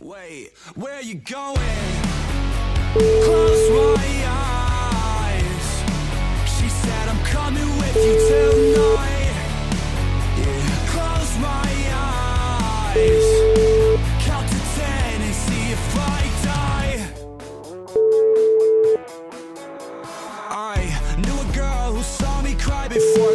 Wait, where you going? Close my eyes. She said I'm coming with you tonight. Yeah, close my eyes. Count to 10 and see if I die. I knew a girl who saw me cry before